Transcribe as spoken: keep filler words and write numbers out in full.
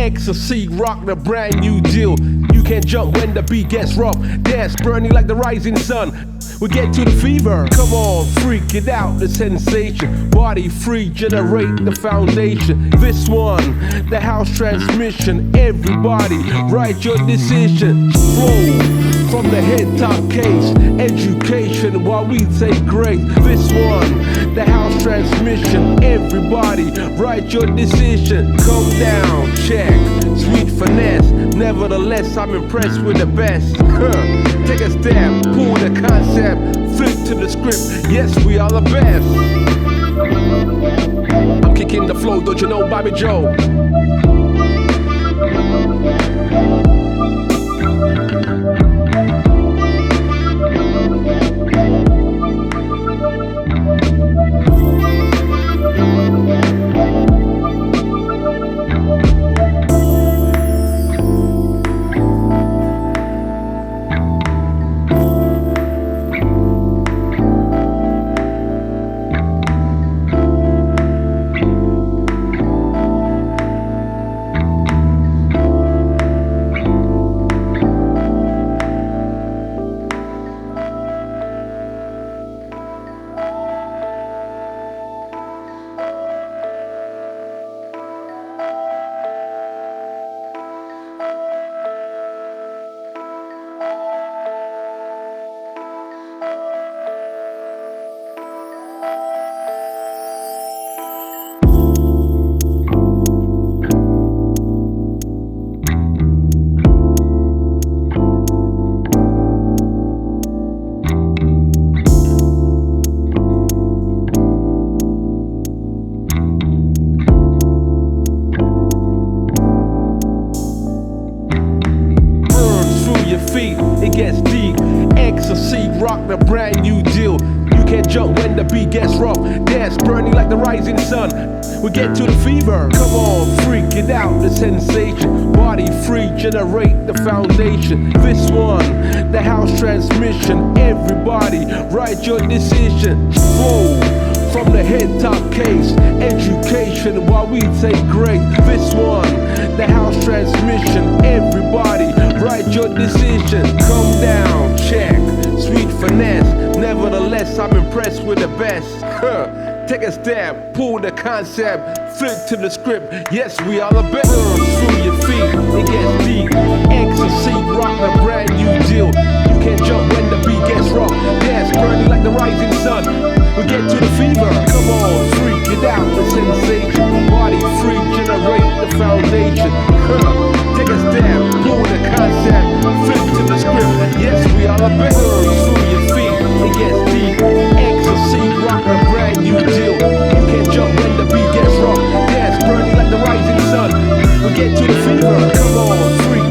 Ecstasy, rock the brand new deal. You can jump when the beat gets rough. Dance burning like the rising sun. We get to the fever. Come on, freak it out, the sensation. Body free, generate the foundation. This one, the house transmission. Everybody, write your decision. Flow from the head top case. Education while we take grace. This one, the house transmission. Everybody, write your decision. Come down, check, sweet finesse. Nevertheless, I'm impressed with the best. Huh. Take a step, pull the concept, flip to the script. Yes, we are the best. I'm kicking the flow, don't you know, Bobby Joe? Feet, it gets deep. Ecstasy, rock the brand new deal. You can jump when the beat gets rough. Dance burning like the rising sun. We get to the fever. Come on, freak it out, the sensation. Body free, generate the foundation. This one, the house transmission. Everybody, write your decision. Flow from the head top case. Education while we take grace. This one, the house transmission. Everybody, write your decision. Come down, check, sweet finesse. Nevertheless, I'm impressed with the best. Huh. Take a step, pull the concept, flip to the script. Yes, we are the best. Burn through your feet, it gets deep. Ecstasy, rock the brand new deal. You can jump when the beat gets rough. Dance burning like the rising sun. We get to the fever. Come on, freak it out, the sensation. Body free, generate the foundation. Huh. Take a step, pull the concept, flip to the script. Yes, we are the best. Burn through your feet, it gets deep. Ecstasy, rock a brand new deal. You can jump when the beat gets rough. Dance burning like the rising sun. We get to the fever. Come on, free.